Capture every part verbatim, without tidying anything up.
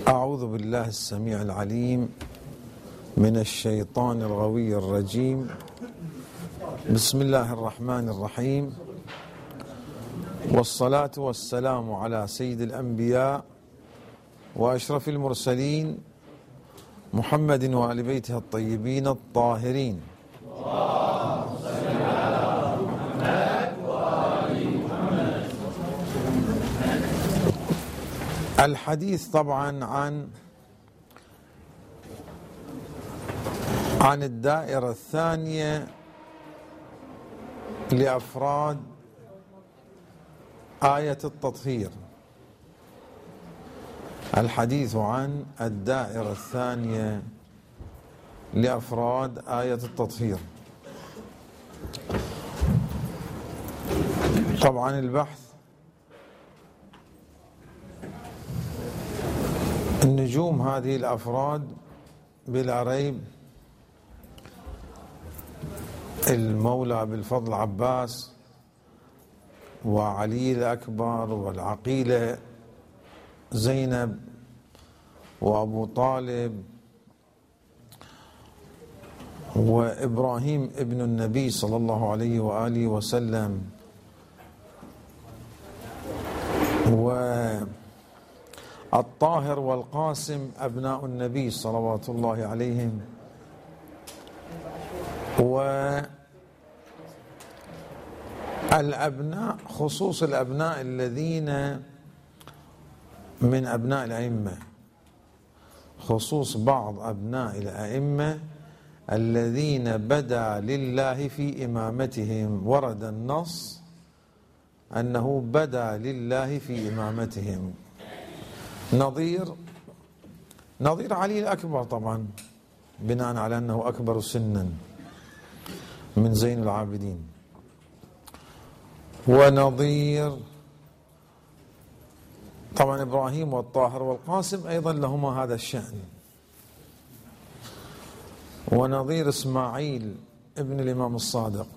أعوذ بالله السميع العليم من الشيطان الغوي الرجيم. بسم الله الرحمن الرحيم، والصلاة والسلام على سيد الأنبياء وأشرف المرسلين محمد وآل بيته الطيبين الطاهرين. الحديث طبعا عن عن الدائرة الثانية لأفراد آية التطهير. الحديث عن الدائرة الثانية لأفراد آية التطهير. طبعا البحث النجوم هذه الأفراد بلا ريب المولى أبي الفضل عباس وعلي الأكبر والعقيلة زينب وأبو طالب وإبراهيم ابن النبي صلى الله عليه وآله وسلم والطاهر والقاسم أبناء النبي صلوات الله عليهم، والأبناء خصوص الأبناء الذين من أبناء الأئمة، خصوص بعض أبناء الأئمة الذين بدا لله في إمامتهم. ورد النص أنه بدا لله في إمامتهم، نظير نظير علي الأكبر طبعا بناء على أنه أكبر سنا من زين العابدين، ونظير طبعا إبراهيم والطاهر والقاسم أيضا لهما هذا الشأن، ونظير إسماعيل ابن الإمام الصادق،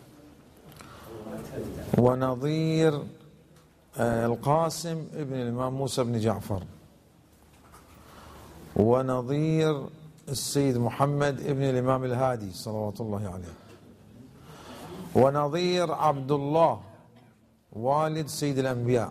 ونظير القاسم ابن الإمام موسى بن جعفر، ونظير السيد محمد ابن الإمام الهادي صلوات الله عليه، ونظير عبد الله والد سيد الأنبياء،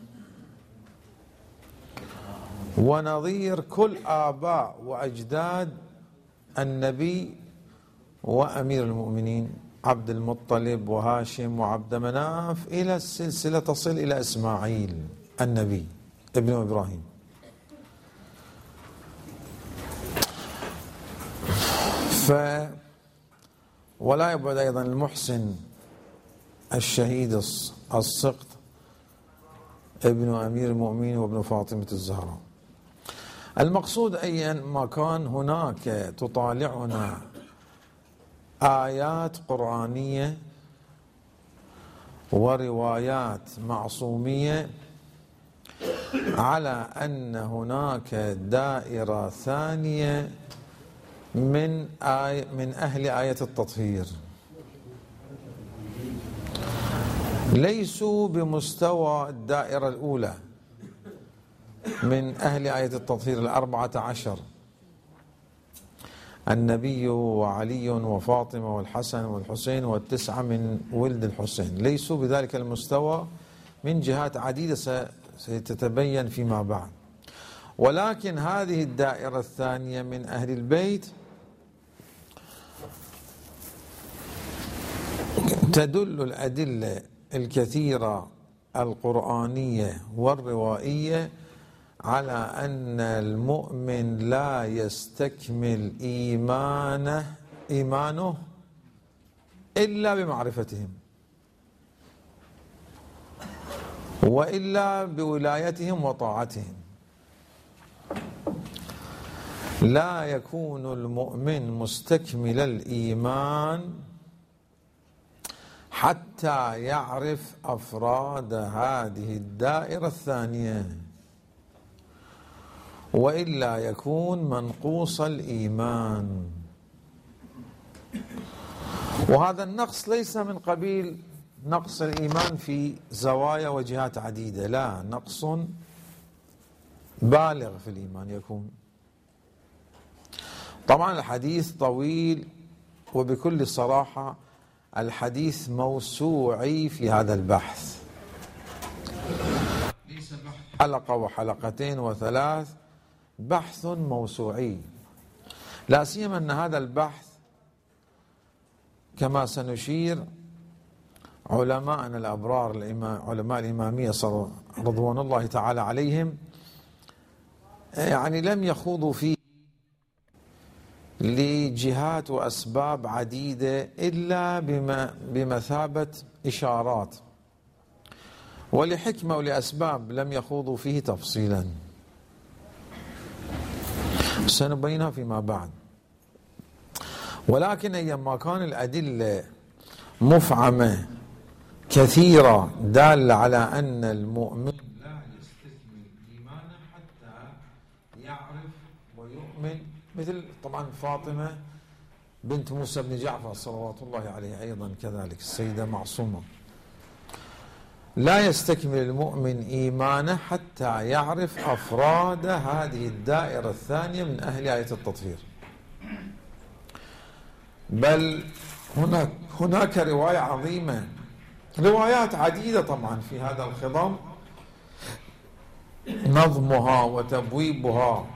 ونظير كل آباء وأجداد النبي وأمير المؤمنين عبد المطلب وهاشم وعبد مناف إلى السلسلة تصل إلى إسماعيل النبي ابن إبراهيم. ف ولا يبعد أيضا المحسن الشهيد السقط ابن أمير المؤمنين وابن فاطمة الزهراء. المقصود أيا ما كان هناك تطالعنا آيات قرآنية وروايات معصومية على أن هناك دائرة ثانية من آية من أهل آية التطهير، ليسوا بمستوى الدائرة الأولى من أهل آية التطهير الأربعة عشر، النبي وعلي وفاطمة والحسن والحسين والتسعة من ولد الحسين، ليسوا بذلك المستوى من جهات عديدة ستتبين فيما بعد. ولكن هذه الدائرة الثانية من أهل البيت تدل الأدلة الكثيرة القرآنية والروائية على أن المؤمن لا يستكمل إيمانه إيمانه إلا بمعرفتهم، وإلا بولايتهم وطاعتهم. لا يكون المؤمن مستكمل الإيمان حتى يعرف أفراد هذه الدائرة الثانية، وإلا يكون منقوص الإيمان. وهذا النقص ليس من قبيل نقص الإيمان في زوايا وجهات عديدة، لا، نقص بالغ في الإيمان يكون. طبعا الحديث طويل، وبكل صراحة الحديث موسوعي في هذا البحث، ليس بحث حلقة وحلقتين وثلاث، بحث موسوعي. لا سيما أن هذا البحث كما سنشير علماءنا الأبرار علماء الإمامية رضوان الله تعالى عليهم يعني لم يخوضوا فيه لجهات وأسباب عديدة إلا بمثابة إشارات، ولحكمة ولأسباب لم يخوضوا فيه تفصيلا سنبينها فيما بعد. ولكن أيما كان الأدلة مفعمة كثيرة دالة على أن المؤمن لا يستكمل إيمانه حتى يعرف ويؤمن، مثل طبعا فاطمة بنت موسى بن جعفر صلوات الله عليه، أيضا كذلك السيدة معصومة، لا يستكمل المؤمن إيمانه حتى يعرف أفراد هذه الدائرة الثانية من أهل آية التطهير. بل هناك هناك رواية عظيمة، روايات عديدة طبعا في هذا الخضم، نظمها وتبويبها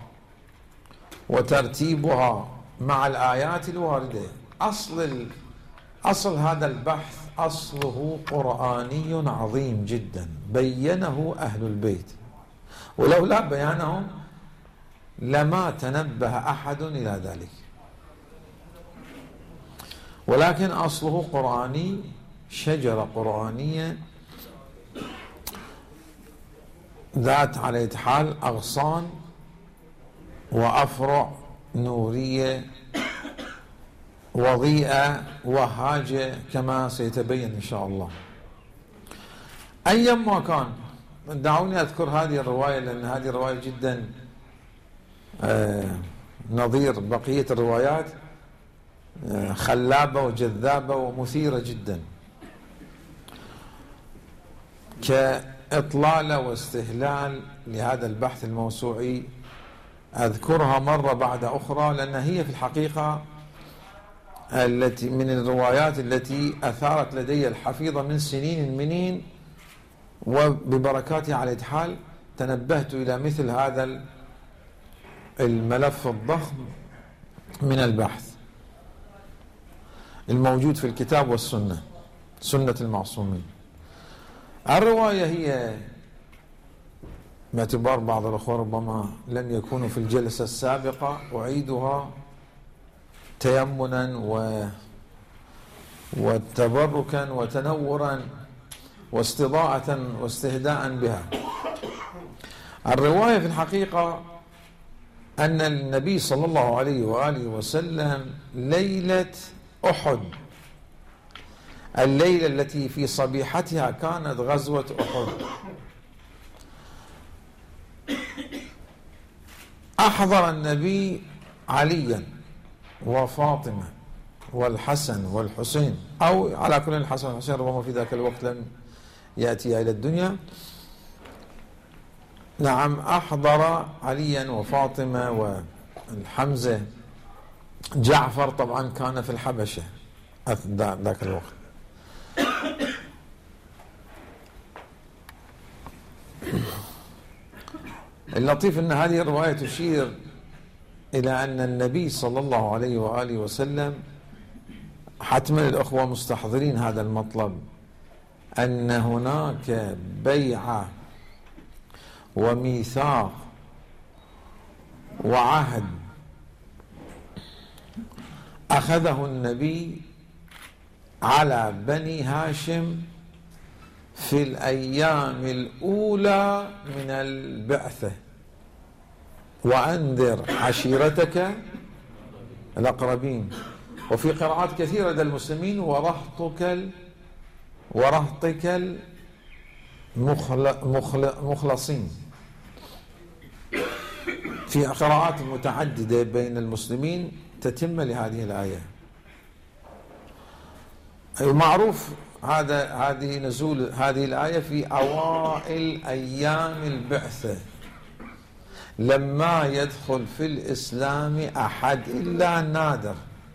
وترتيبها مع الآيات الواردة. أصل أصل هذا البحث أصله قرآني عظيم جدا بينه أهل البيت، ولولا بيانهم لما تنبه أحد إلى ذلك، ولكن أصله قرآني، شجرة قرآنية ذات على أية حال أغصان وأفرع نورية وضيئة وهاجة كما سيتبين إن شاء الله. أيما كان، دعوني أذكر هذه الرواية لأن هذه الرواية جدا آه نظير بقية الروايات، آه خلابة وجذابة ومثيرة جدا، كإطلالة واستهلال لهذا البحث الموسوعي. أذكرها مرة بعد أخرى لأن هي في الحقيقة التي من الروايات التي أثارت لدي الحفيظة من سنين منين، وببركاتها على حال تنبهت إلى مثل هذا الملف الضخم من البحث الموجود في الكتاب والسنة، سنة المعصومين. الرواية هي باعتبار بعض الأخوة ربما لم يكونوا في الجلسة السابقة، أعيدها تيمنا و وتبركا وتنورا واستضاءة واستهداء بها. الرواية في الحقيقة أن النبي صلى الله عليه وآله وسلم ليلة أحد، الليلة التي في صبيحتها كانت غزوة أحد، أحضر النبي عليا وفاطمة والحسن والحسين، أو على كل الحسن والحسين ربما في ذاك الوقت لم يأتي إلى الدنيا. نعم، أحضر عليا وفاطمة والحمزة. جعفر طبعا كان في الحبشة ذاك الوقت. اللطيف أن هذه الرواية تشير إلى أن النبي صلى الله عليه وآله وسلم، حتما الأخوة مستحضرين هذا المطلب، أن هناك بيعة وميثاق وعهد أخذه النبي على بني هاشم في الأيام الأولى من البعثة، وأنذر عشيرتك الأقربين، وفي قراءات كثيرة لدى المسلمين ورهطك ورهطك المخلصين، في قراءات متعددة بين المسلمين تتم لهذه الآية. المعروف هذا هذه نزول هذه الآية في أوائل أيام البعثة، لما يدخل في الإسلام أحد إلا نادر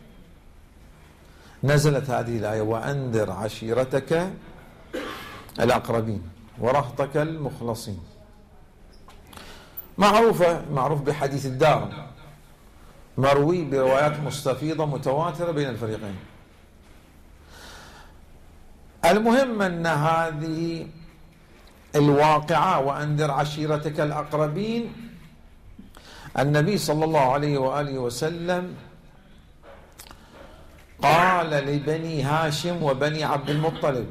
نزلت هذه الآية: وأنذر عشيرتك الأقربين ورهطك المخلصين. معروفة معروف بحديث الدار، مروي بروايات مستفيضة متواترة بين الفريقين. المهم أن هذه الواقعة وأنذر عشيرتك الأقربين، النبي صلى الله عليه وآله وسلم قال لبني هاشم وبني عبد المطلب،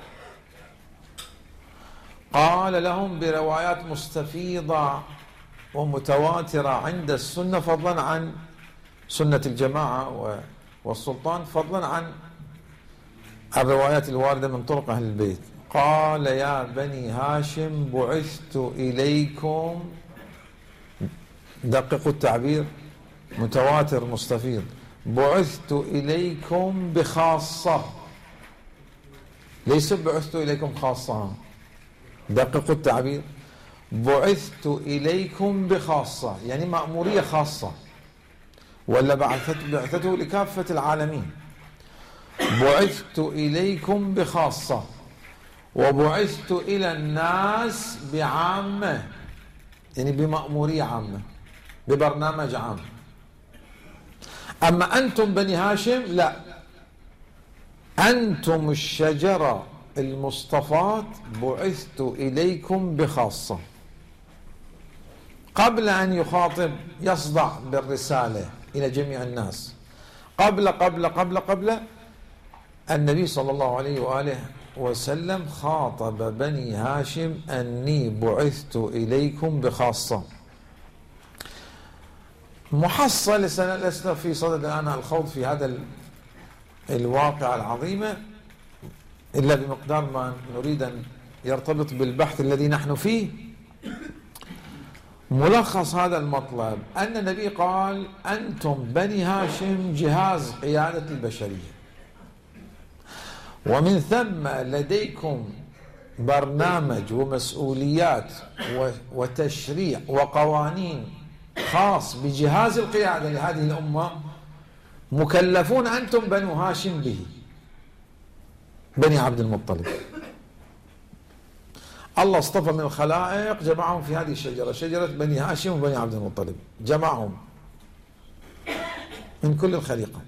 قال لهم بروايات مستفيضة ومتواترة عند السنة، فضلا عن سنة الجماعة والسلطان، فضلا عن الروايات الواردة من طرق أهل البيت. قال: يا بني هاشم بعثت إليكم، دققوا التعبير، متواتر مستفيض، بعثت إليكم بخاصة، ليس بعثت إليكم خاصة، دققوا التعبير، بعثت إليكم بخاصة، يعني مأمورية خاصة، ولا بعثته لكافة العالمين. بعثت إليكم بخاصة وبعثت إلى الناس بعامة، يعني بمأمورية عامة، ببرنامج عام. أما أنتم بني هاشم لا، أنتم الشجرة المصطفاة، بعثت إليكم بخاصة. قبل أن يخاطب يصدع بالرسالة إلى جميع الناس، قبل قبل قبل قبل النبي صلى الله عليه وآله وسلم خاطب بني هاشم: أني بعثت إليكم بخاصة. محصل، لسنا في صدد الآن الخوض في هذا الواقع العظيمة إلا بمقدار ما نريد أن يرتبط بالبحث الذي نحن فيه. ملخص هذا المطلب أن النبي قال: أنتم بني هاشم جهاز قيادة البشرية، ومن ثم لديكم برنامج ومسؤوليات وتشريع وقوانين خاص بجهاز القيادة لهذه الأمة، مكلفون أنتم بنو هاشم به، بني عبد المطلب. الله اصطفى من الخلائق جمعهم في هذه الشجرة، شجرة بني هاشم وبني عبد المطلب، جمعهم من كل الخليقة.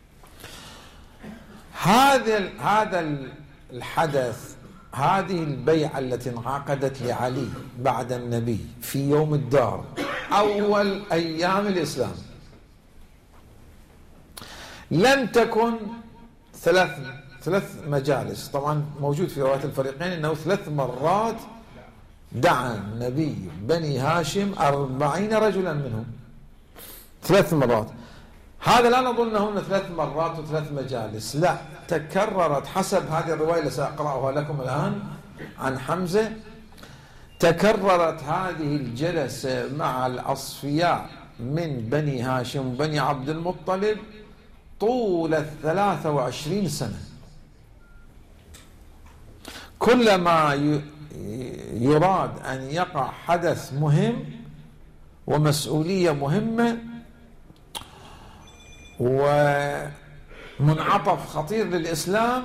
هذا هذا الحدث، هذه البيعة التي انعقدت لعلي بعد النبي في يوم الدار، أول أيام الإسلام، لم تكن ثلاث ثلاث مجالس. طبعا موجود في رواية الفريقين أنه ثلاث مرات دعا النبي بني هاشم أربعين رجلا منهم، ثلاث مرات. هذا لا نظن هن ثلاث مرات وثلاث مجالس، لا، تكررت حسب هذه الرواية التي سأقرأها لكم الآن عن حمزة. تكررت هذه الجلسة مع الأصفياء من بني هاشم وبني عبد المطلب طول الثلاثة وعشرين سنة. كلما يراد أن يقع حدث مهم ومسؤولية مهمة ومنعطف خطير للإسلام،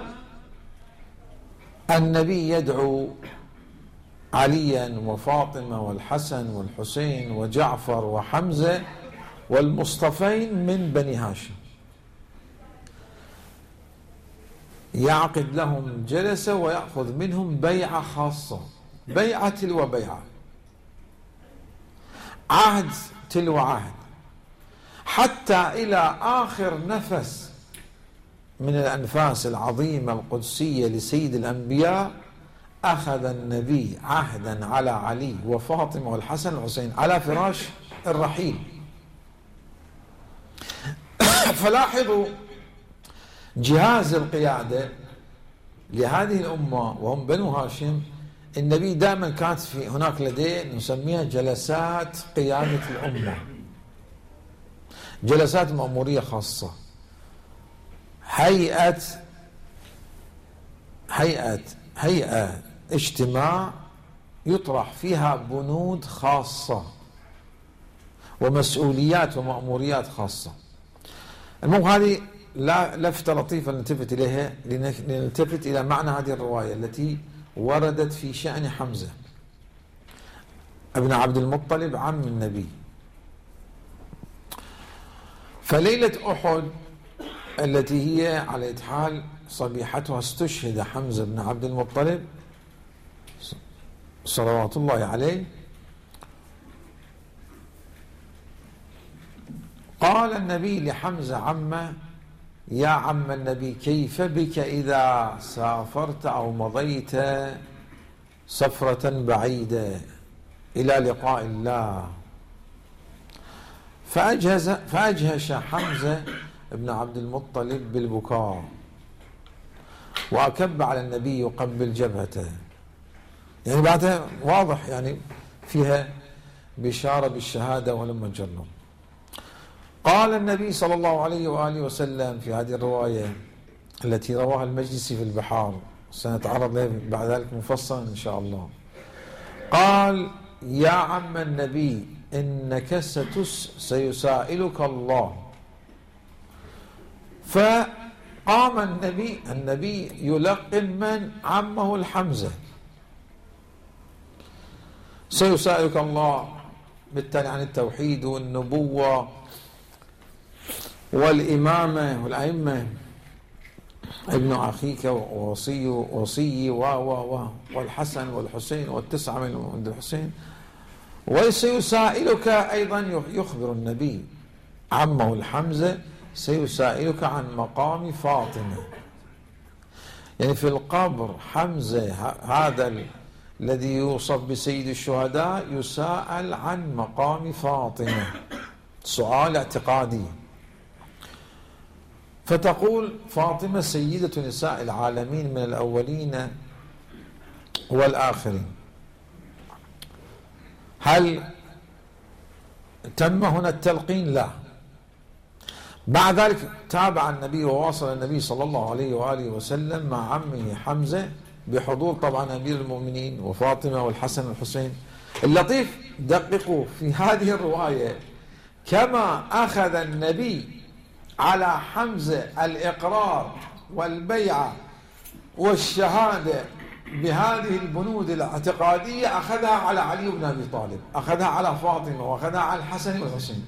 النبي يدعو عليا وفاطمة والحسن والحسين وجعفر وحمزة والمصطفين من بني هاشم، يعقد لهم جلسة ويأخذ منهم بيعة خاصة، بيعة تلو بيعة، عهد تلو عهد، حتى إلى آخر نفس من الأنفاس العظيمة القدسية لسيد الأنبياء أخذ النبي عهدا على علي وفاطمة والحسن والحسين على فراش الرحيل. فلاحظوا جهاز القيادة لهذه الأمة وهم بنو هاشم. النبي دائما كانت في هناك لديه نسميها جلسات قيادة الأمة، جلسات مأمورية خاصة، هيئة هيئة هيئة اجتماع يطرح فيها بنود خاصة ومسؤوليات ومأموريات خاصة. المهم هذه لا لفتة لطيفة نلتفت إليها، لنلتفت إلى معنى هذه الرواية التي وردت في شأن حمزة ابن عبد المطلب عم النبي. فليلة أحد التي هي على أية حال صبيحتها استشهد حمزة بن عبد المطلب صلوات الله عليه، قال النبي لحمزة عمه: يا عم النبي، كيف بك إذا سافرت أو مضيت سفرة بعيدة إلى لقاء الله؟ فأجهز فأجهش حمزة بن عبد المطلب بالبكاء، وأكب على النبي يقبل جبهته. يعني بعدها واضح يعني فيها بشارة بالشهادة ولما جرب. قال النبي صلى الله عليه وآله وسلم في هذه الرواية التي رواها المجلسي في البحار، سنتعرض لها بعد ذلك مفصلا إن شاء الله، قال: يا عم النبي، إنك ستس سيسائلك الله. فقام النبي النبي يلقن من عمه الحمزة: سيسائلك الله بالتالي عن التوحيد والنبوة والإمامة والأئمة، ابن أخيك ووصي وصي و و و والحسن والحسين والتسعة من ولد الحسين. وسيسائلك أيضا، يخبر النبي عمه الحمزة: سيسائلك عن مقام فاطمة. يعني في القبر حمزة هذا الذي يوصف بسيد الشهداء يسأل عن مقام فاطمة، سؤال اعتقادي. فتقول فاطمة: سيدة نساء العالمين من الأولين والآخرين. هل تم هنا التلقين؟ لا. بعد ذلك تابع النبي وواصل النبي صلى الله عليه وآله وسلم مع عمه حمزة بحضور طبعا أمير المؤمنين وفاطمة والحسن والحسين. اللطيف دققوا في هذه الرواية، كما أخذ النبي على حمزة الإقرار والبيعة والشهادة بهذه البنود الاعتقادية، أخذها على علي بن أبي طالب، أخذها على فاطمة، وأخذها على الحسن والحسين.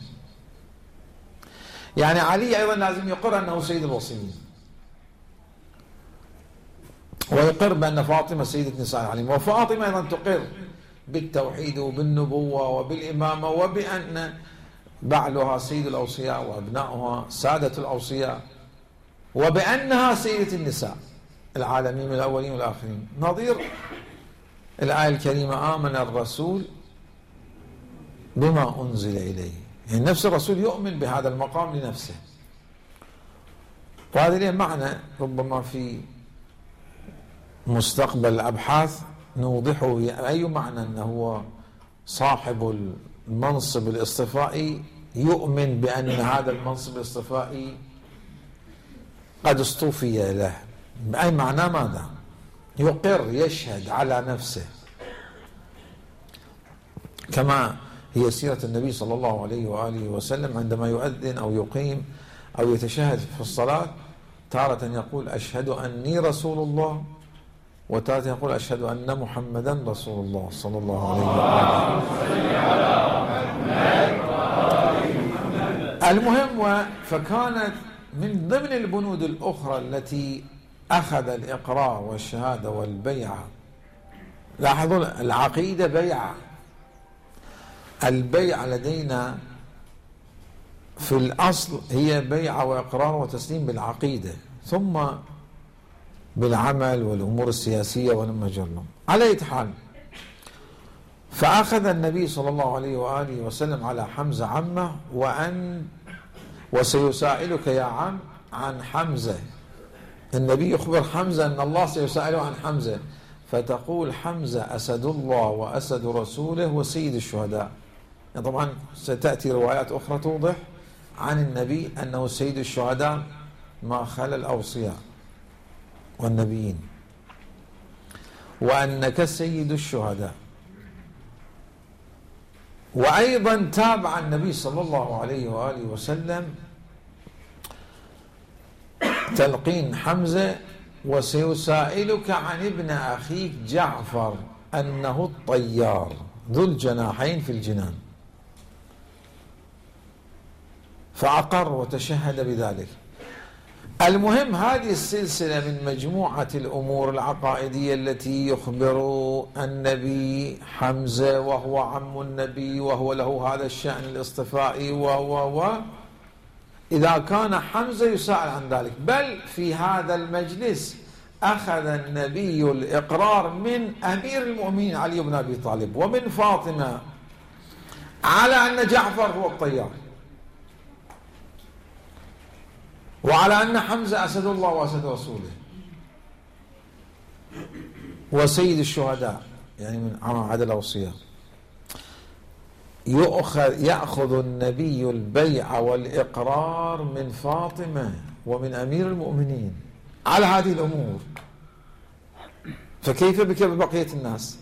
يعني علي أيضا لازم يقر أنه سيد الوصيين، ويقر بأن فاطمة سيدة نساء العالمين، وفاطمة أيضا تقر بالتوحيد وبالنبوة وبالإمامة، وبأن بعلها سيد الأوصياء وأبنائها سادة الأوصياء، وبأنها سيدة النساء العالمين من الأولين والآخرين. نظير الآية الكريمة: آمن الرسول بما أنزل إليه. يعني نفس الرسول يؤمن بهذا المقام لنفسه. وهذا له معنى ربما في مستقبل الأبحاث نوضحه، أي معنى أنه هو صاحب المنصب الاصطفائي يؤمن بأن هذا المنصب الاصطفائي قد اصطفي له. بأي معنى؟ ماذا؟ يقر، يشهد على نفسه، كما هي سيرة النبي صلى الله عليه وآله وسلم عندما يؤذن أو يقيم أو يتشهد في الصلاة، تارة يقول: أشهد أني رسول الله، وتارة يقول: أشهد أن محمدا رسول الله صلى الله عليه وآله. المهم، فكانت من ضمن البنود الأخرى التي أخذ الإقرار والشهادة والبيعة. لاحظوا العقيدة بيعة. البيعة لدينا في الأصل هي بيعة وإقرار وتسليم بالعقيدة، ثم بالعمل والأمور السياسية ولما جرم. على أي حال، فأخذ النبي صلى الله عليه وآله وسلم على حمزة عمه، وأن وسيسائلك يا عم عن حمزة. النبي يخبر حمزة أن الله سيسائله عن حمزة، فتقول حمزة: أسد الله وأسد رسوله وسيد الشهداء. يعني طبعا ستأتي روايات أخرى توضح عن النبي أنه سيد الشهداء ما خلا الأوصياء والنبيين، وأنك سيد الشهداء. وأيضا تابع النبي صلى الله عليه وآله وسلم تلقين حمزة: وسيسائلك عن ابن أخيك جعفر أنه الطيار ذو الجناحين في الجنان. فأقر وتشهد بذلك. المهم، هذه السلسلة من مجموعة الأمور العقائدية التي يخبر النبي حمزة وهو عم النبي وهو له هذا الشأن الاصطفائي و و و إذا كان حمزة يسأل عن ذلك. بل في هذا المجلس أخذ النبي الإقرار من أمير المؤمنين علي بن أبي طالب ومن فاطمة على أن جعفر هو الطيار، وعلى أن حمزة أسد الله وأسد رسوله وسيد الشهداء، يعني من عدل أوصياء. يؤخذ يأخذ النبي البيع والإقرار من فاطمة ومن أمير المؤمنين على هذه الأمور، فكيف بك ببقية الناس؟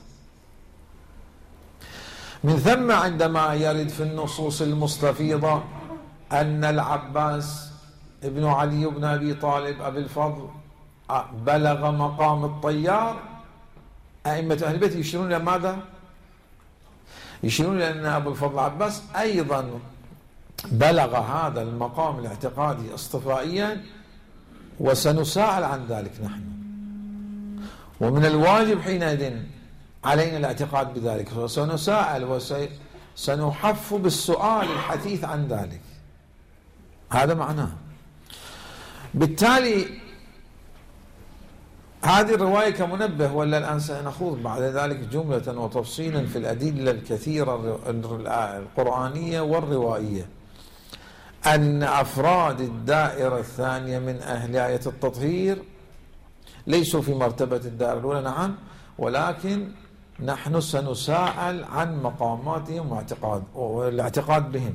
من ثم عندما يرد في النصوص المستفيضة أن العباس ابن علي بن أبي طالب أبي الفضل بلغ مقام الطيار، أئمة أهل البيت يشيرون إلى ماذا؟ يشيرون إلى أن أبو الفضل العباس أيضا بلغ هذا المقام الاعتقادي اصطفائيا، وسنساءل عن ذلك نحن، ومن الواجب حينئذ علينا الاعتقاد بذلك، وسنساءل وسنحف بالسؤال الحثيث عن ذلك. هذا معناه. بالتالي هذه الرواية كمنبه، ولا الآن سنخوض بعد ذلك جملة وتفصيلا في الأدلة الكثيرة القرآنية والروائية أن أفراد الدائرة الثانية من أهل آية التطهير ليسوا في مرتبة الدائرة الأولى، نعم، ولكن نحن سنساءل عن مقاماتهم واعتقاد والاعتقاد بهم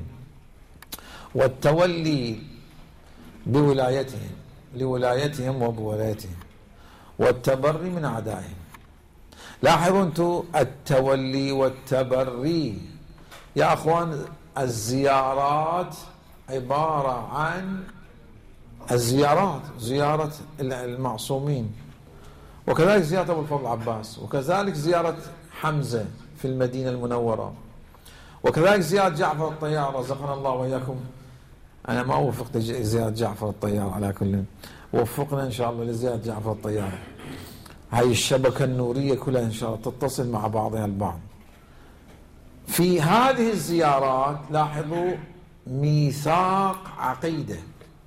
والتولي بولايتهم لولايتهم وبولايتهم والتبري من أعدائهم. لاحظوا أنتم التولي والتبري يا أخوان. الزيارات عبارة عن الزيارات زيارة المعصومين، وكذلك زيارة أبو الفضل العباس، وكذلك زيارة حمزة في المدينة المنورة، وكذلك زيارة جعفر الطيار رزقنا الله وإياكم. أنا ما وفقت زيارة جعفر الطيار، على كل وفقنا إن شاء الله لزيارة جعفر الطيار. هاي الشبكة النورية كلها إن شاء الله تتصل مع بعضها البعض. في هذه الزيارات لاحظوا ميثاق عقيدة،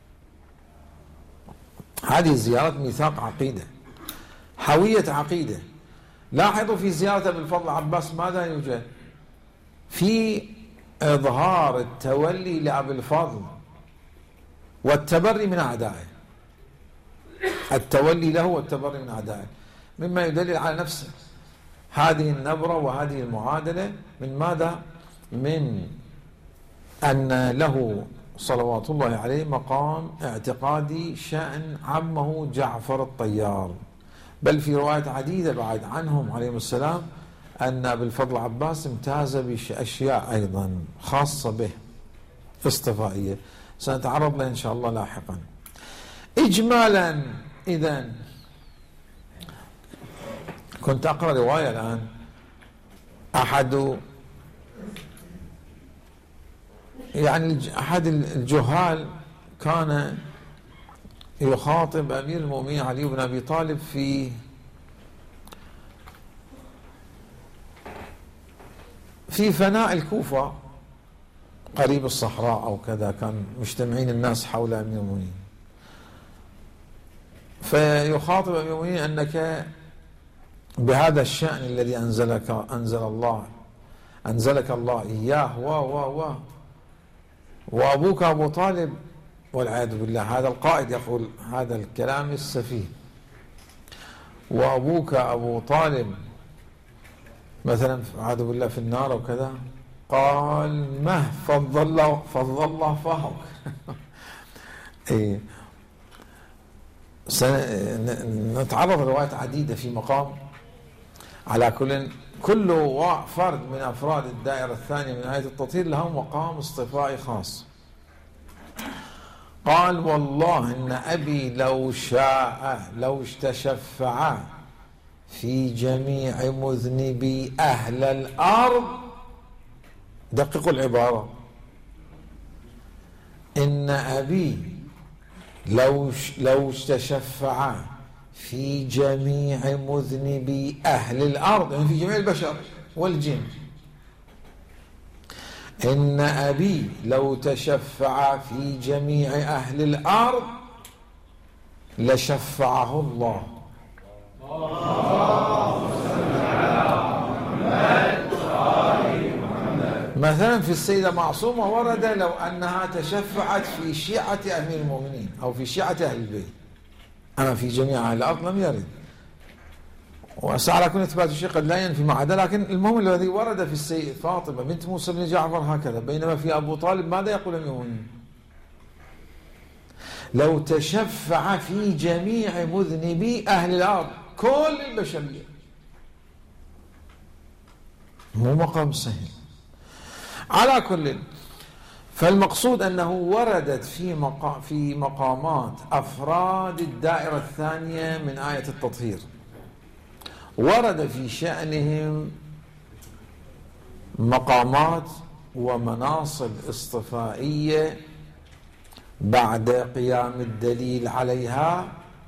هذه الزيارات ميثاق عقيدة، حوية عقيدة. لاحظوا في زيارة أبي الفضل العباس ماذا يوجد؟ في إظهار التولي لأبي الفضل والتبري من أعدائه، التولي له والتبري من أعدائه، مما يدلل على نفسه هذه النبرة وهذه المعادلة من ماذا؟ من أن له صلوات الله عليه مقام اعتقادي شأن عمه جعفر الطيار. بل في روايات عديدة بعد عنهم عليهم السلام أن أبي الفضل العباس امتاز بأشياء أيضا خاصة به اصطفائية سنتعرض لها إن شاء الله لاحقا. إجمالا إذن كنت أقرأ رواية الآن، أحد يعني أحد الجهال كان يخاطب أمير المؤمنين علي بن أبي طالب في في فناء الكوفة قريب الصحراء أو كذا، كان مجتمعين الناس حول أمير المؤمنين، فيخاطب أمير المؤمنين أنك بهذا الشأن الذي أنزلك أنزل الله أنزلك الله إياه و و و وأبوك أبو طالب والعياذ بالله، هذا القائد يقول هذا الكلام السفيه، وأبوك أبو طالب مثلا والعياذ بالله في النار وكذا. قال ما فضل الله فضل الله فهو إيه. سنتعرض لروايات عديدة في مقام، على كل كل فرد من أفراد الدائرة الثانية من آية التطهير له مقام اصطفائي خاص. قال والله إن أبي لو شاء لو استشفع في جميع مذنبي أهل الأرض، دققوا العبارة، إن أبي لو لو استشفع في جميع مذنبي أهل الأرض، يعني في جميع البشر والجن، إن أبي لو تشفع في جميع أهل الأرض لشفعه الله. مثلا في السيدة معصومة ورد لو أنها تشفعت في شيعة أمير المؤمنين أو في شيعة أهل البيت، أما في جميع أهل الأرض لم يرد. وسأل كل إثبات الشيء قد لا ينفي ما عدا، لكن المهم الذي ورد في السيدة فاطمة بنت موسى بن جعفر هكذا، بينما في أبو طالب ماذا يقول أمير المؤمنين؟ لو تشفع في جميع مذنبي أهل الأرض، كل البشرية، مو مقام سهل. على كل، فالمقصود أنه وردت في مقام في مقامات أفراد الدائرة الثانية من آية التطهير، ورد في شأنهم مقامات ومناصب اصطفائية بعد قيام الدليل عليها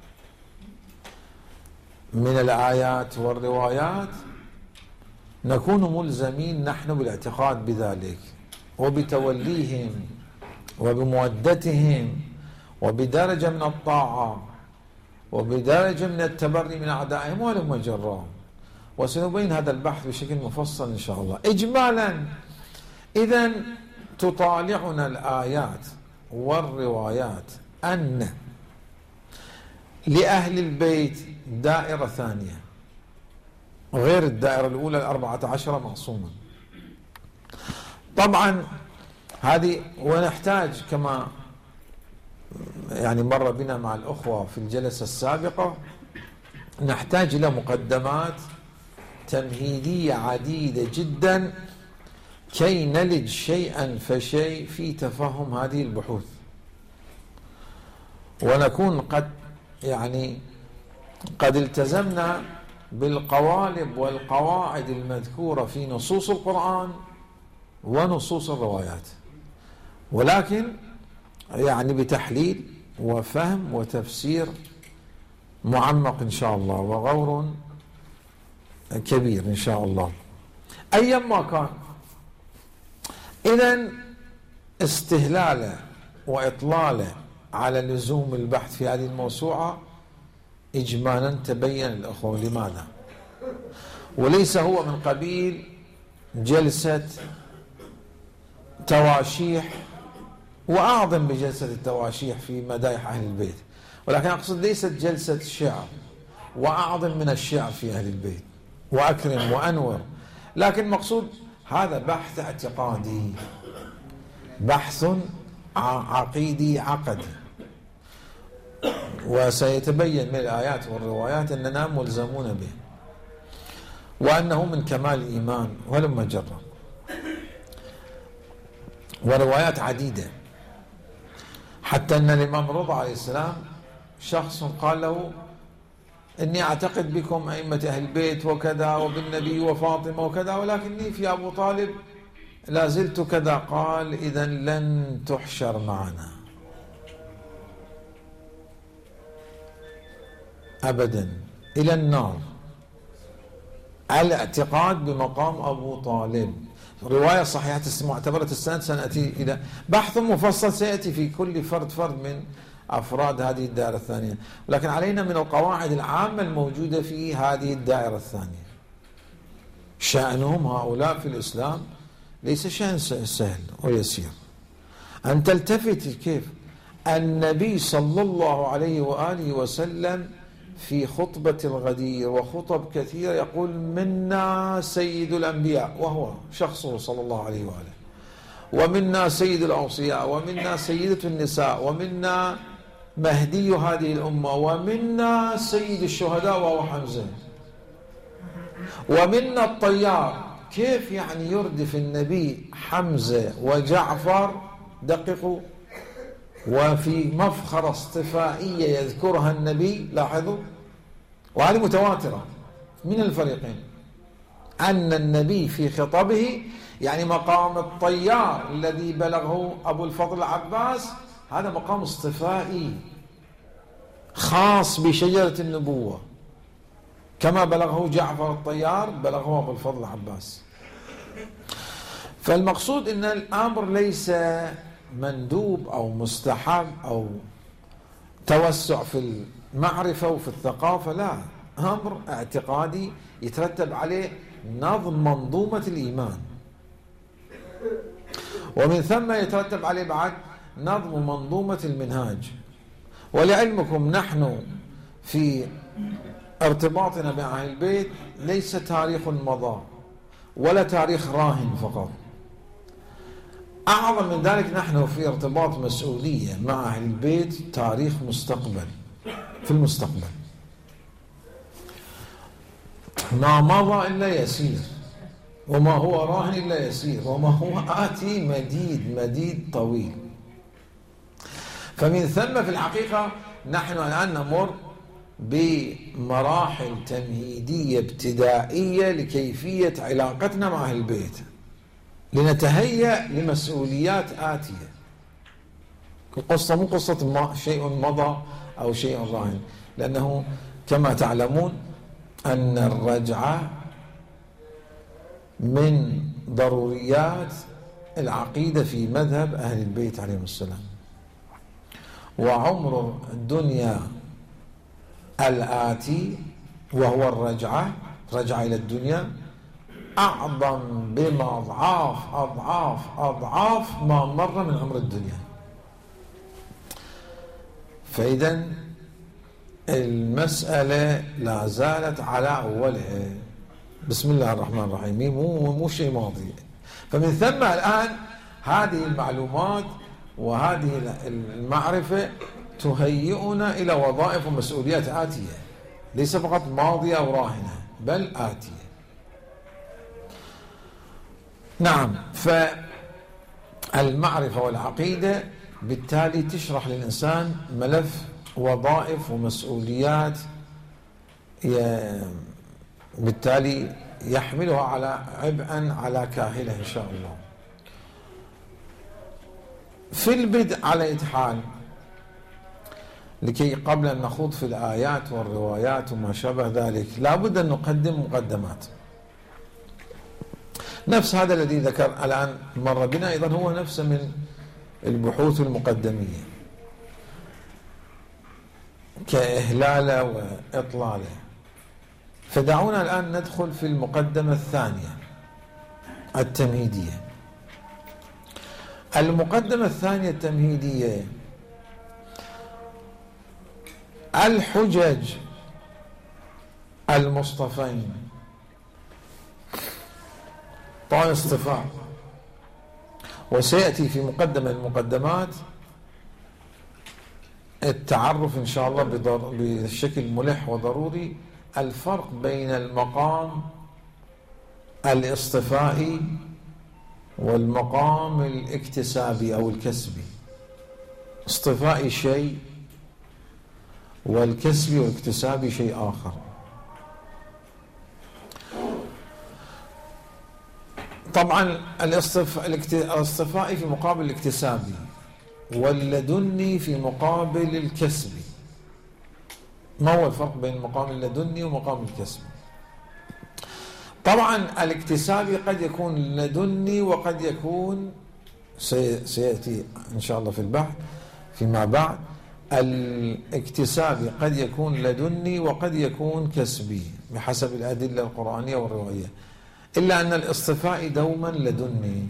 من الآيات والروايات، نكون ملزمين نحن بالاعتقاد بذلك وبتوليهم وبمودتهم وبدرجة من الطاعة وبدرجة من التبري من أعدائهم ولم جراهم. وسنبين هذا البحث بشكل مفصل إن شاء الله. إجمالا، إذن تطالعنا الآيات والروايات أن لأهل البيت دائرة ثانية غير الدائرة الأولى الأربعة عشر معصوما. طبعا هذه، ونحتاج كما يعني مر بنا مع الأخوة في الجلسة السابقة، نحتاج إلى مقدمات تمهيدية عديدة جدا كي نلج شيئا فشيء في تفهم هذه البحوث، ونكون قد يعني قد التزمنا بالقوالب والقواعد المذكورة في نصوص القرآن ونصوص الروايات، ولكن يعني بتحليل وفهم وتفسير معمق إن شاء الله وغور كبير إن شاء الله. أيما كان، إذن استهلاله وإطلاله على لزوم البحث في هذه الموسوعة إجمالا تبين الأخوة لماذا، وليس هو من قبيل جلسة تواشيح، وأعظم بجلسة التواشيح في مدائح أهل البيت، ولكن أقصد ليست جلسة شعر، وأعظم من الشعر في أهل البيت وأكرم وأنور، لكن مقصود هذا بحث اعتقادي، بحث عقيدي عقدي، وسيتبين من الآيات والروايات أننا ملزمون به، وأنه من كمال الإيمان ولم جرة. وروايات عديدة، حتى أن الإمام رضا عليه السلام شخص قال له إني أعتقد بكم أئمة أهل البيت وكذا وبالنبي وفاطمة وكذا، ولكني في أبو طالب لا زلت كذا. قال إذن لن تحشر معنا أبدا إلى النار. الاعتقاد بمقام أبو طالب رواية صحيحة معتبرة السند، سنأتي إلى بحث مفصل سيأتي في كل فرد فرد من أفراد هذه الدائرة الثانية، لكن علينا من القواعد العامة الموجودة في هذه الدائرة الثانية. شأنهم هؤلاء في الإسلام ليس شأن سهل ويسير. أن تلتفت كيف النبي صلى الله عليه وآله وسلم في خطبة الغدير وخطب كثيرة يقول منا سيد الأنبياء، وهو شخصه صلى الله عليه وآله، ومنا سيد الأوصياء، ومنا سيدة النساء، ومنا مهدي هذه الأمة، ومنا سيد الشهداء وهو حمزة، ومنا الطيار. كيف يعني يردف النبي حمزة وجعفر؟ دققوا، وفي مفخرة اصطفائية يذكرها النبي، لاحظوا، وهذه متواترة من الفريقين، أن النبي في خطبه يعني مقام الطيار الذي بلغه أبو الفضل العباس هذا مقام اصطفائي خاص بشجرة النبوة، كما بلغه جعفر الطيار بلغه أبو الفضل العباس. فالمقصود أن الأمر ليس مندوب أو مستحب أو توسع في المعرفة وفي الثقافة، لا، أمر اعتقادي يترتب عليه نظم منظومة الإيمان، ومن ثم يترتب عليه بعد نظم منظومة المنهاج. ولعلمكم نحن في ارتباطنا بأهل البيت ليس تاريخ مضى ولا تاريخ راهن فقط، أعظم من ذلك نحن في ارتباط مسؤولية مع أهل البيت تاريخ مستقبل، في المستقبل ما مضى إلا يسير، وما هو راهن إلا يسير، وما هو آتي مديد مديد طويل. فمن ثم في الحقيقة نحن الآن نمر بمراحل تمهيدية ابتدائية لكيفية علاقتنا مع أهل البيت، لنتهيأ لمسؤوليات آتية. القصة مو قصة شيء مضى أو شيء راهن، لأنه كما تعلمون أن الرجعة من ضروريات العقيدة في مذهب أهل البيت عليهم السلام، وعمر الدنيا الآتي وهو الرجعة، رجعة إلى الدنيا، أعظم بمضاعف أضعاف أضعاف ما مر من عمر الدنيا. فإذا المسألة لا زالت على أولها، بسم الله الرحمن الرحيم، مو مو شيء ماضي. فمن ثم الآن هذه المعلومات وهذه المعرفة تهيئنا إلى وظائف ومسؤوليات آتية، ليس فقط ماضية أو راهنة بل آتية. نعم، فالمعرفة والعقيدة بالتالي تشرح للإنسان ملف وظائف ومسؤوليات بالتالي يحملها على عبئا على كاهله إن شاء الله. في البدء على أي حال، لكي قبل أن نخوض في الآيات والروايات وما شابه ذلك لابد أن نقدم مقدمات. نفس هذا الذي ذكر الآن مر بنا أيضا هو نفسه من البحوث المقدمية كإهلاله وإطلاله. فدعونا الآن ندخل في المقدمة الثانية التمهيدية. المقدمة الثانية التمهيدية الحجج المصطفين، طبعا اصطفاء، وسيأتي في مقدمة المقدمات التعرف إن شاء الله بشكل ملح وضروري الفرق بين المقام الاصطفائي والمقام الاكتسابي أو الكسبي. اصطفائي شيء والكسبي والاكتسابي شيء آخر. طبعا الاصطفائي في مقابل الاكتسابي، واللدني في مقابل الكسبي. ما هو الفرق بين المقام اللدني ومقام الكسبي؟ طبعا الاكتسابي قد يكون لدني وقد يكون سيأتي إن شاء الله في البحث فيما بعد. الاكتسابي قد يكون لدني وقد يكون كسبي بحسب الأدلة القرآنية والرواية، إلا أن الاصطفائي دوما لدني،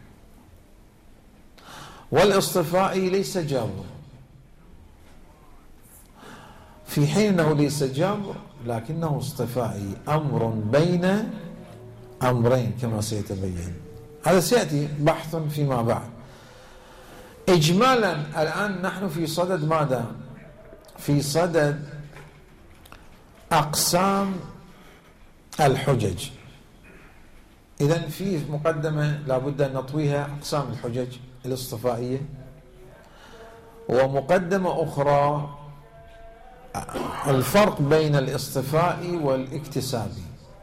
والاصطفائي ليس جبر، في حين أنه ليس جبر لكنه اصطفائي، أمر بين أمرين كما سيتبين. هذا سيأتي بحث فيما بعد. إجمالا الآن نحن في صدد ماذا؟ في صدد أقسام الحجج. إذن في مقدمة لابد أن نطويها أقسام الحجج الاصطفائية، ومقدمة أخرى الفرق بين الاصطفائي والاكتسابي،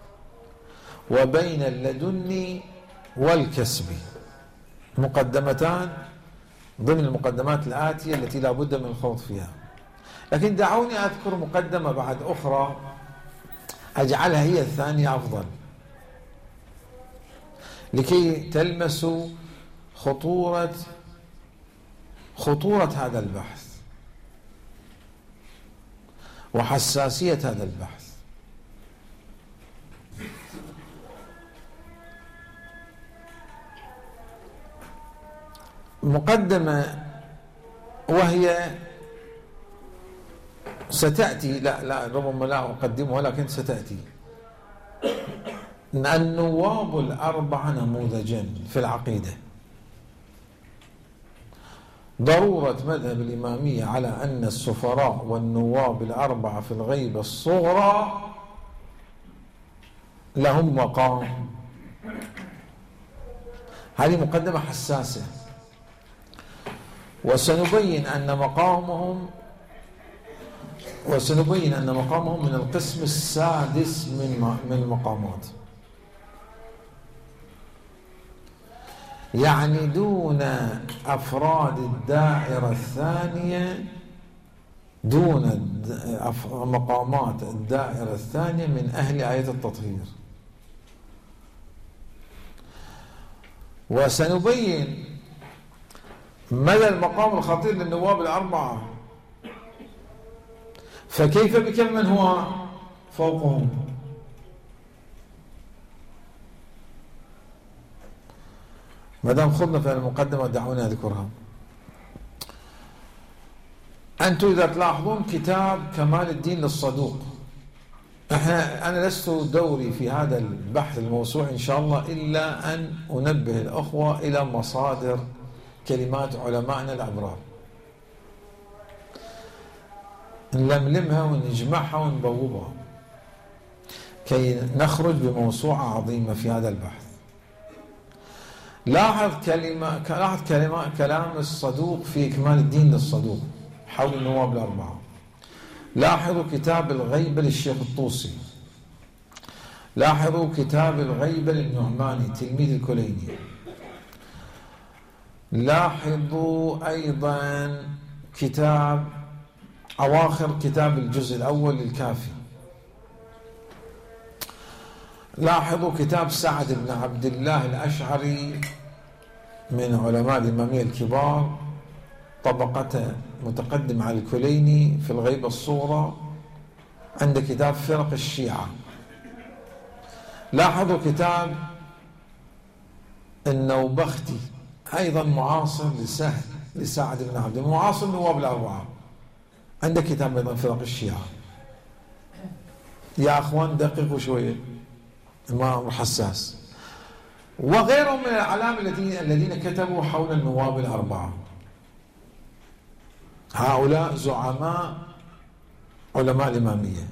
وبين اللدني والكسبي، مقدمتان ضمن المقدمات الآتية التي لا بد من الخوض فيها. لكن دعوني أذكر مقدمة بعد أخرى أجعلها هي الثانية أفضل، لكي تلمسوا خطورة خطورة هذا البحث وحساسية هذا البحث. مقدمة وهي ستأتي، لا لا ربما لا أقدمها ولكن ستأتي. النواب الأربعة نموذجا في العقيدة. ضرورة مذهب الإمامية على أن السفراء والنواب الأربعة في الغيبة الصغرى لهم مقام. هذه مقدمة حساسة، وسنبين أن مقامهم وسنبين أن مقامهم من القسم السادس من من المقامات، يعني دون أفراد الدائرة الثانية، دون مقامات الدائرة الثانية من أهل آية التطهير. وسنبين مدى المقام الخطير للنواب الأربعة، فكيف بكم من هو فوقهم؟ ما دام خضنا في المقدمة دعونا أذكرها. أنتم إذا تلاحظون كتاب كمال الدين للصدوق، احنا أنا لست دوري في هذا البحث الموسوع إن شاء الله إلا أن أنبه الأخوة إلى مصادر كلمات علمائنا الأبرار، نلملمها ونجمعها ونبوبها كي نخرج بموسوعة عظيمة في هذا البحث. لاحظ كلمة لاحظ كلمة كلام الصدوق في إكمال الدين للصدوق حول النواب الأربعة. لاحظوا كتاب الغيبة للشيخ الطوسي، لاحظوا كتاب الغيبة للنعماني تلميذ الكليني، لاحظوا أيضا كتاب أواخر كتاب الجزء الأول للكافي، لاحظوا كتاب سعد بن عبد الله الأشعري من علماء الإمامية الكبار، طبقته متقدم على الكليني في الغيبة الصغرى، عند كتاب فرق الشيعة. لاحظوا كتاب النوبختي أيضا معاصر لسهل لسعد بن عبد الله، معاصر النواب الأربعة، عند كتاب أيضا فرق الشيعة. يا أخوان دققوا شوية، إمام حساس وغيرهم من الأعلام الذين الذين كتبوا حول النواب الأربعة. هؤلاء زعماء علماء الإمامية،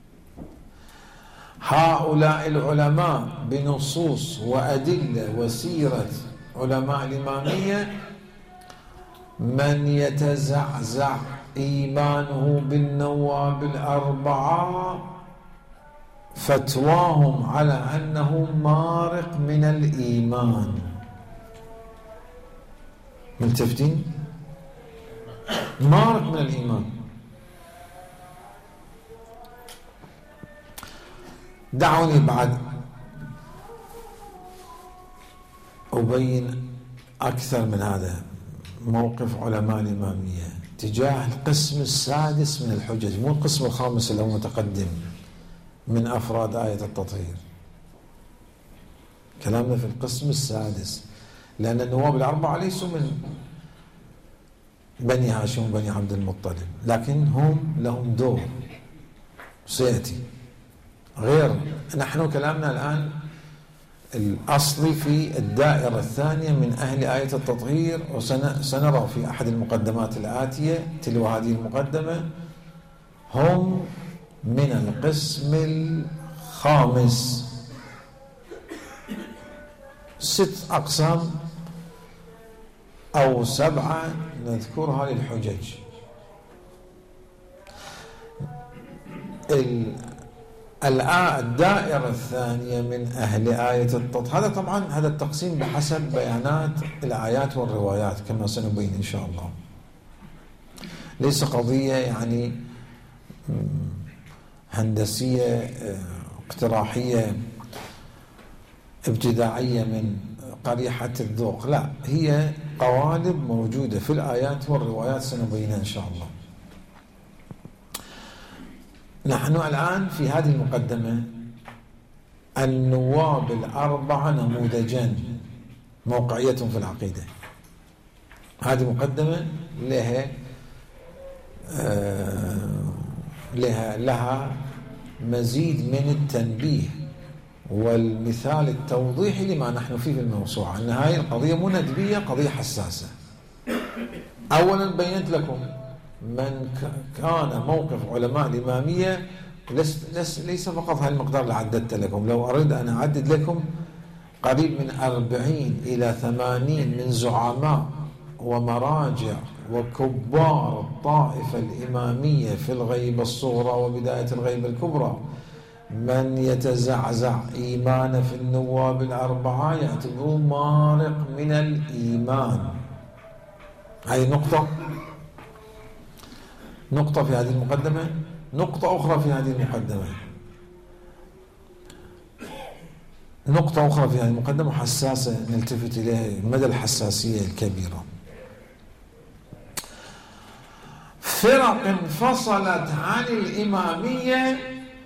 هؤلاء العلماء بنصوص وأدلة وسيرة علماء الإمامية من يتزعزع إيمانه بالنواب الأربعة فتواهم على أنه مارق من الإيمان. ملتفتين؟ مارق من الإيمان. دعوني بعد أبين أكثر من هذا موقف علماء الإمامية تجاه القسم السادس من الحجج، مو القسم الخامس اللي هو متقدم من أفراد آية التطهير. كلامنا في القسم السادس، لأن النواب الأربعة ليسوا من بني هاشم وبني عبد المطلب، لكن هم لهم دور سيأتي غير. نحن كلامنا الآن الأصلي في الدائرة الثانية من أهل آية التطهير، وسنرى في أحد المقدمات الآتية تلو هذه المقدمة هم من القسم خامس، ست أقسام أو سبعة نذكرها للحجج. الدائرة الثانية من أهل آية التطهير، هذا طبعا هذا التقسيم بحسب بيانات الآيات والروايات كما سنبين إن شاء الله، ليس قضية يعني هندسية اقتراحية ابتداعية من قريحة الذوق، لا، هي قوالب موجودة في الآيات والروايات سنبينها إن شاء الله. نحن الآن في هذه المقدمة النواب الأربعة نموذجان موقعية في العقيدة. هذه مقدمة لها آه لها لها مزيد من التنبيه والمثال التوضيحي لما نحن فيه في الموسوعة، أن هذه القضية مو ندبية، قضية حساسة. أولا بينت لكم من كان موقف علماء الإمامية ليس فقط هذا المقدار اللي عددت لكم، لو أريد أن أعدد لكم قريب من أربعين إلى ثمانين من زعماء ومراجع وكبار الطائفة الإمامية في الغيبة الصغرى وبداية الغيبة الكبرى من يتزعزع إيمانه في النواب الأربعة يعتبروه مارق من الإيمان. هذه نقطة نقطة في هذه المقدمة. نقطة أخرى في هذه المقدمة نقطة أخرى في هذه المقدمة حساسة نلتفت إليها، مدى الحساسية الكبيرة. فرق انفصلت عن الإمامية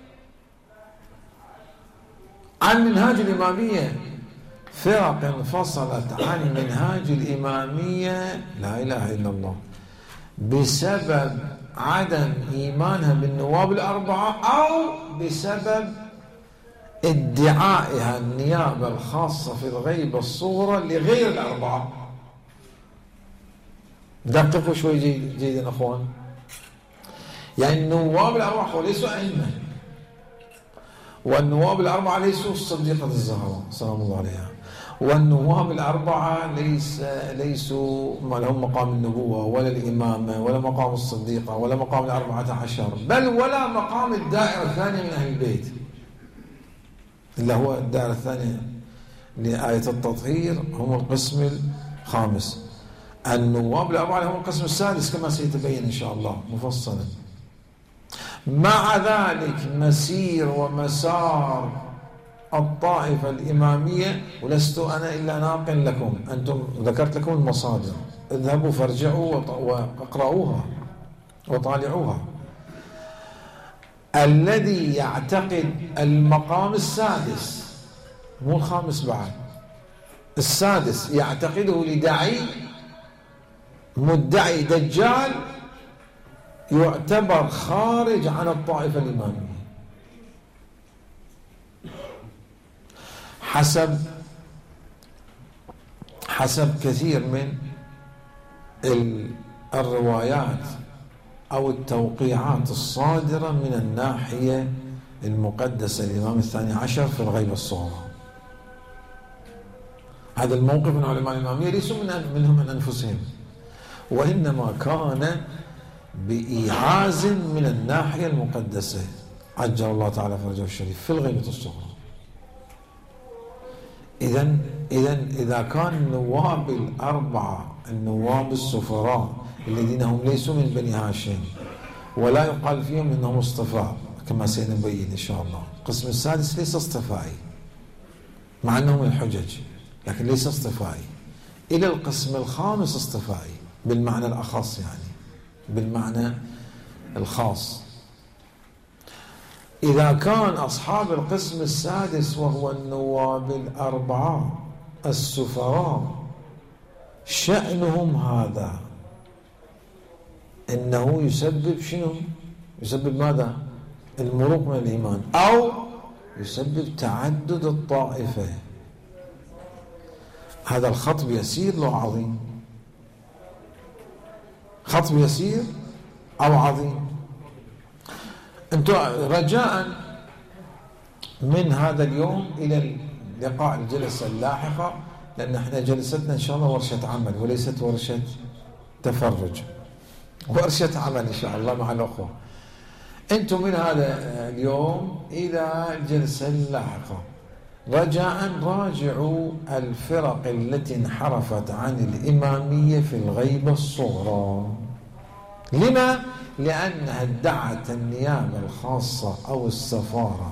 عن منهاج الإمامية، فرق انفصلت عن منهاج الإمامية لا إله إلا الله بسبب عدم إيمانها بالنواب الأربعة أو بسبب ادعائها النيابة الخاصة في الغيبة الصغرى لغير الأربعة. دققوا شوي جيدا أخوان، يعني النواب الأربعة ليسوا أئمة، والنواب الأربعة ليسوا الصديقة الزهراء سلام الله عليها، والنواب الأربعة ليس ليسوا ما لهم مقام النبوة ولا الإمامة ولا مقام الصديقة ولا مقام الأربعة عشر، بل ولا مقام الدائرة الثانية من أهل البيت اللي هو الدائرة الثانية لآية التطهير، هم القسم الخامس. النواب الأربعة هم القسم السادس كما سيتبين إن شاء الله مفصلا. مع ذلك مسير ومسار الطائفة الإمامية، ولست أنا إلا ناقل لكم، أنتم ذكرت لكم المصادر، اذهبوا فارجعوا واقرأوها وطالعوها. الذي يعتقد المقام السادس مو الخامس بعد، السادس يعتقده لداعي مدعي دجال يعتبر خارج عن الطائفة الإمامية حسب حسب كثير من الروايات أو التوقيعات الصادرة من الناحية المقدسة الإمام الثاني عشر في الغيبة الصغرى. هذا الموقف من علماء الإمامية ليسوا من منهم من أنفسهم، وإنما كان بإيعاز من الناحية المقدسة عجل الله تعالى فرجه الشريف في الغيبة الصغرى. إذن إذن إذا كان النواب الأربعة النواب السفراء الذين هم ليسوا من بني هاشم ولا يقال فيهم إنهم اصطفاء كما سنبين إن شاء الله، القسم السادس ليس اصطفائي مع أنهم الحجج لكن ليس اصطفائي، إلى القسم الخامس اصطفائي بالمعنى الأخص، يعني بالمعنى الخاص. إذا كان أصحاب القسم السادس وهو النواب الأربعة السفراء شأنهم هذا إنه يسبب شنو؟ يسبب ماذا؟ المروق من الإيمان، أو يسبب تعدد الطائفة. هذا الخطب يسير لو عظيم، خطب يسير أو عظيم. أنتم رجاء من هذا اليوم إلى اللقاء الجلسة اللاحقة، لأن احنا جلستنا إن شاء الله ورشة عمل وليست ورشة تفرج، ورشة عمل إن شاء الله مع الأخوة. أنتم من هذا اليوم إلى الجلسة اللاحقة رجاء راجعوا الفرق التي انحرفت عن الإمامية في الغيبة الصغرى. لما؟ لأنها ادعت النيابة الخاصة أو السفارة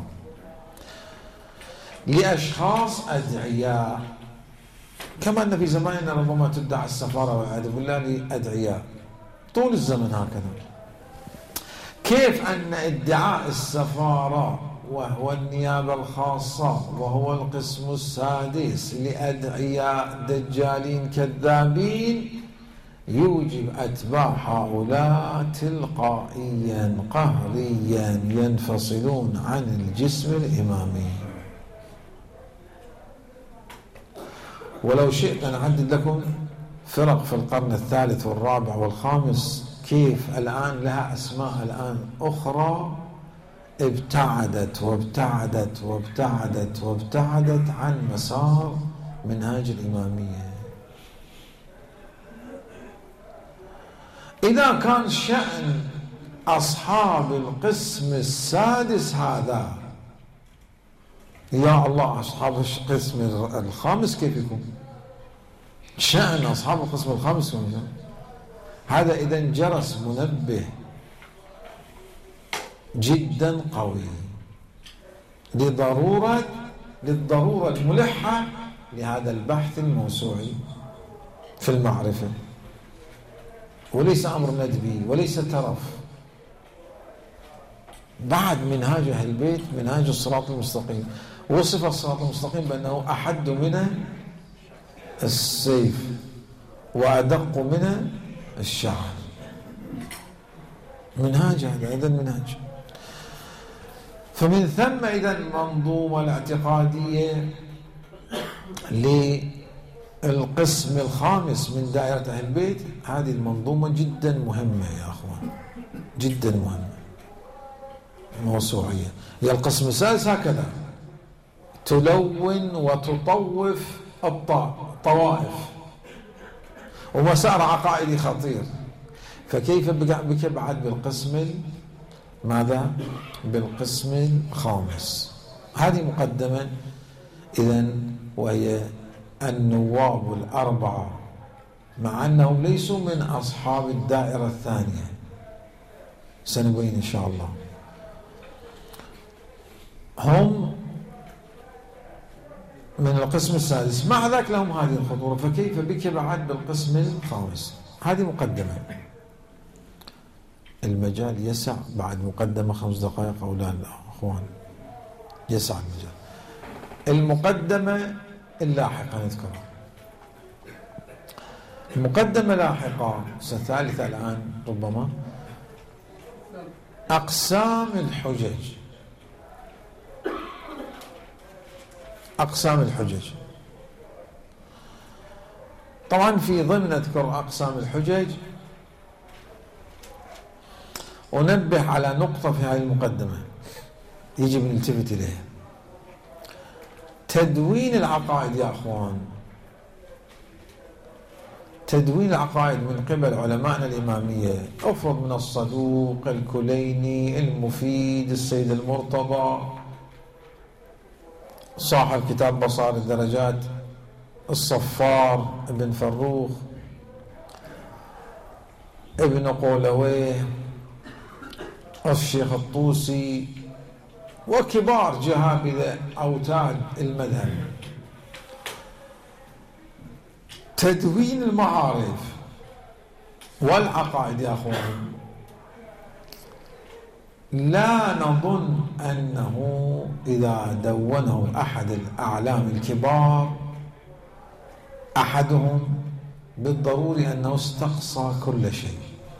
لأشخاص أدعياء، كما أن في زماننا ربما تدعى السفارة والعياذ بالله لأدعياء طول الزمن هكذا. كيف أن ادعاء السفارة وهو النيابة الخاصة وهو القسم السادس لأدعياء دجالين كذابين يوجب أتباع هؤلاء تلقائيا قهريا ينفصلون عن الجسم الإمامي. ولو شئت أن أعدد لكم فرق في القرن الثالث والرابع والخامس كيف الآن لها أسماء الآن أخرى ابتعدت وابتعدت وابتعدت وابتعدت عن مسار منهاج الإمامية. إذا كان شأن أصحاب القسم السادس هذا، يا الله أصحاب القسم الخامس كيف يكون شأن أصحاب القسم الخامس؟ هذا إذا جرس منبه جدا قوي لضرورة للضرورة الملحة لهذا البحث الموسوعي في المعرفة، وليس أمر ندبي وليس ترف. بعد منهاج أهل البيت منهاج الصراط المستقيم، وصف الصراط المستقيم بأنه أحد من السيف وأدق من الشعر. منهاج هذا إذن منهاج. فمن ثم إذن المنظومة الاعتقادية للقسم الخامس من دائرة أهل البيت، هذه المنظومة جدا مهمة يا أخوان، جدا مهمة موسوعية. هي القسم السادس هكذا تلون وتطوف الطوائف ومسار عقائدي خطير. فكيف بك بعد بالقسم ماذا؟ بالقسم الخامس. هذه مقدمة إذن، وهي النواب الأربعة مع أنهم ليسوا من أصحاب الدائرة الثانية، سنبين إن شاء الله، هم من القسم السادس، مع ذلك لهم هذه الخطورة. فكيف بك بعد بالقسم الخامس؟ هذه مقدمة. المجال يسع بعد مقدمة خمس دقائق أو لا؟ لا أخوان، يسع المجال. المقدمة اللاحقة نذكرها. المقدمة لاحقة ثالثة الآن ربما، أقسام الحجج. أقسام الحجج طبعا في ضمن أذكر أقسام الحجج ونبه على نقطة في هذه المقدمة يجب نلتفت إليها. تدوين العقائد يا أخوان، تدوين العقائد من قبل علمائنا الإمامية، أفرض من الصدوق، الكليني، المفيد، السيد المرتضى، صاحب كتاب بصائر الدرجات، الصفار، ابن فروخ، ابن قولويه، الشيخ الطوسي، وكبار جهابذة أوتاد المذهب. تدوين المعارف والعقائد يا أخوان، لا نظن أنه إذا دونه أحد الأعلام الكبار أحدهم بالضروري أنه استقصى كل شيء،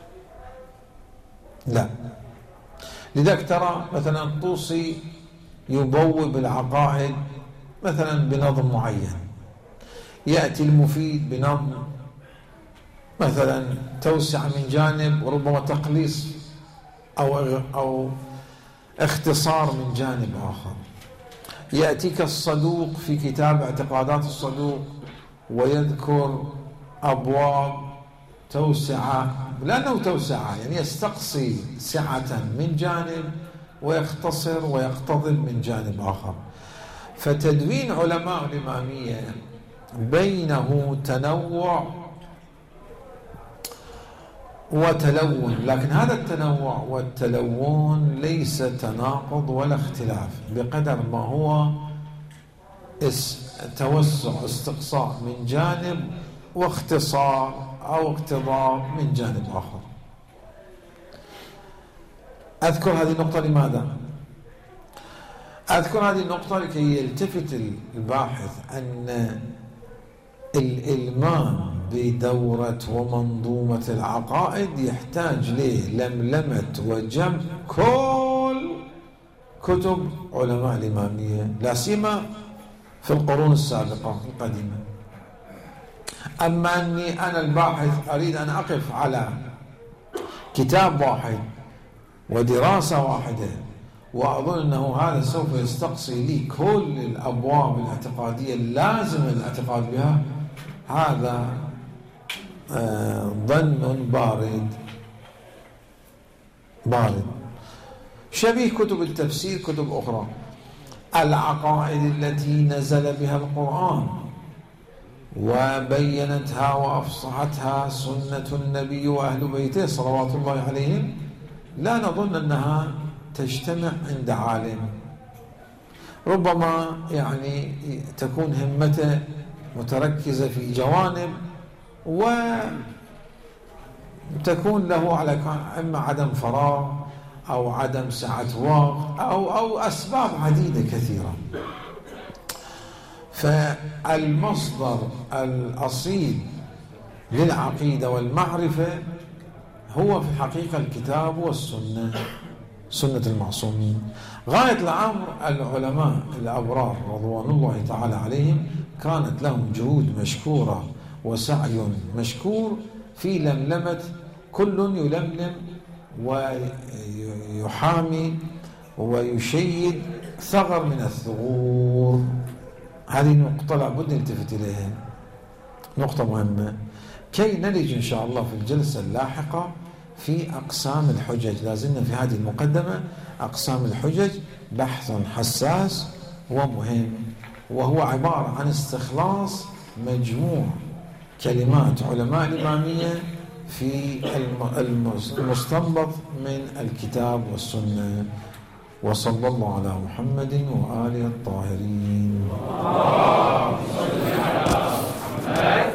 لا. لذلك ترى مثلا الطوسي يبوب العقائد مثلا بنظم معين، يأتي المفيد بنظم مثلا توسع من جانب وربما تقليص أو أو اختصار من جانب آخر. يأتيك الصدوق في كتاب اعتقادات الصدوق ويذكر أبواب توسعة، لأنه توسعة يعني يستقصي سعة من جانب ويختصر ويقتضب من جانب آخر. فتدوين علماء الإمامية بينه تنوع وتلون، لكن هذا التنوع والتلون ليس تناقض ولا اختلاف، بقدر ما هو توسع استقصاء من جانب واختصار أو اقتضاب من جانب آخر. أذكر هذه النقطة لماذا؟ أذكر هذه النقطة لكي يلتفت الباحث أن الإلمام بدورة ومنظومة العقائد يحتاج للملمة وجمع كل كتب علماء الإمامية، لا سيما في القرون السابقة القديمة. أما أني أنا الباحث أريد أن أقف على كتاب واحد ودراسة واحدة وأظن أنه هذا سوف يستقصي لي كل الأبواب الاعتقادية اللازم الاعتقاد بها، هذا آه ظن بارد بارد. شبيه كتب التفسير كتب أخرى، العقائد التي نزل بها القرآن وبينتها وأفصحتها سنة النبي وأهل بيته صلوات الله عليهم، لا نظن أنها تجتمع عند عالم، ربما يعني تكون همته متركزة في جوانب وتكون له على إما عدم فراغ أو عدم سعة وقت أو أو أسباب عديدة كثيرة. فالمصدر الأصيل للعقيدة والمعرفة هو في الحقيقة الكتاب والسنة، سنة المعصومين. غاية الأمر العلماء الأبرار رضوان الله تعالى عليهم كانت لهم جهود مشكورة وسعي مشكور في لملمة، كل يلملم ويحامي ويشيد ثغر من الثغور. هذه نقطة لابد نلتفت إليها، نقطة مهمة، كي نلج إن شاء الله في الجلسة اللاحقة في أقسام الحجج. لازلنا في هذه المقدمة أقسام الحجج بحث حساس ومهم، وهو عبارة عن استخلاص مجموع كلمات علماء الإمامية في المستنبط من الكتاب والسنة. وصلى الله على محمد وآله الطاهرين.